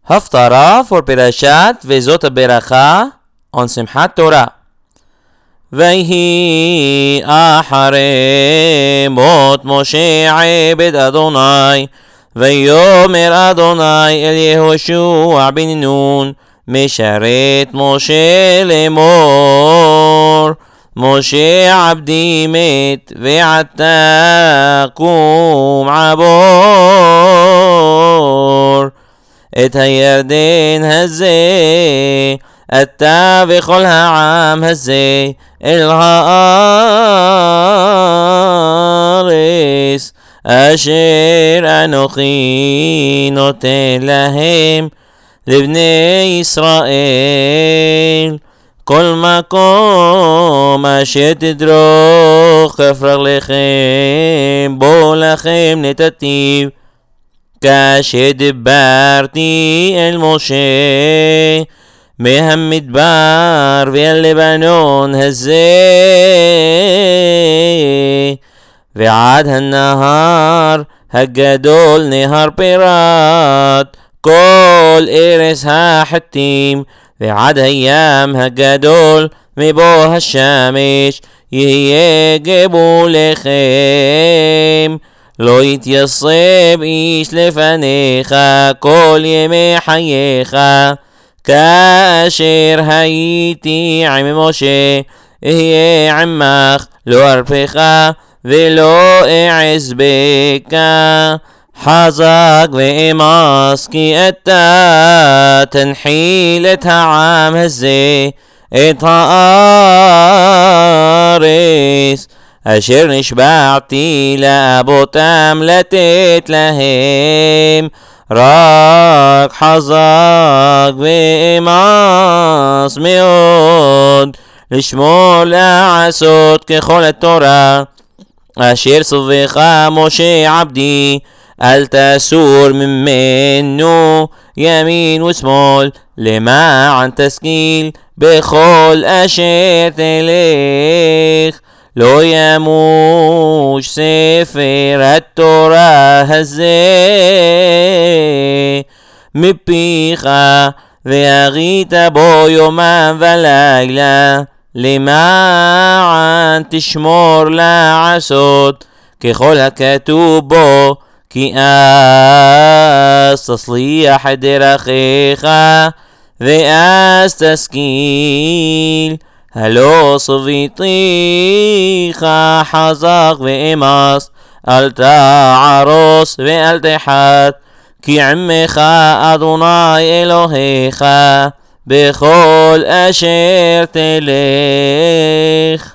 Haftarah for Perashat Vezot HaBeracha on Simchat Torah. Vayhi Acharei Mot Moshe Abed Adonai Vayomer Adonai El Yehoshua ben Nun Mesharet Moshe Lemor Moshe Abdi Met Ve'ata Kum Abor את הירדן הזה אתה וכל העם הזה אל הארץ אשר אנוכי נותן להם לבני ישראל כל מקום אשר תדרוך כף רגליכם בו לכם נתתיו כאשר דיברתי אל משה מהמדבר ואל לבנון הזה ועד הנהר הגדול נהר פירת כל ארץ החיתים ועד הים הגדול מבוא השמש יהיה גבולכם לא יתייסב איש לפניך כל ימי חייך כאשר הייתי עם משה אהיה עמך לא ארפך ולא אעז בך חזק ואמץ כי אתה תנחיל את העם הזה את הארץ אשר נשבעתי לאבותם לתת להם רק חזק ואמץ מאוד לשמור לעשות ככל התורה אשר צווך משה עבדי אל תסור ממנו ימין ושמאל למען תשכיל בכל אשר תלך לא ימוש ספר התורה הזה מפיך והגית בו יומם ולילה למען תשמור לעשות ככל הכתוב בו כי אז תצליח את דרכיך ואז תשכיל הלא צוויתיך חזק ואמץ אל תערוס ואל תחת כי עמך אדוני אלוהיך בכל אשר תלך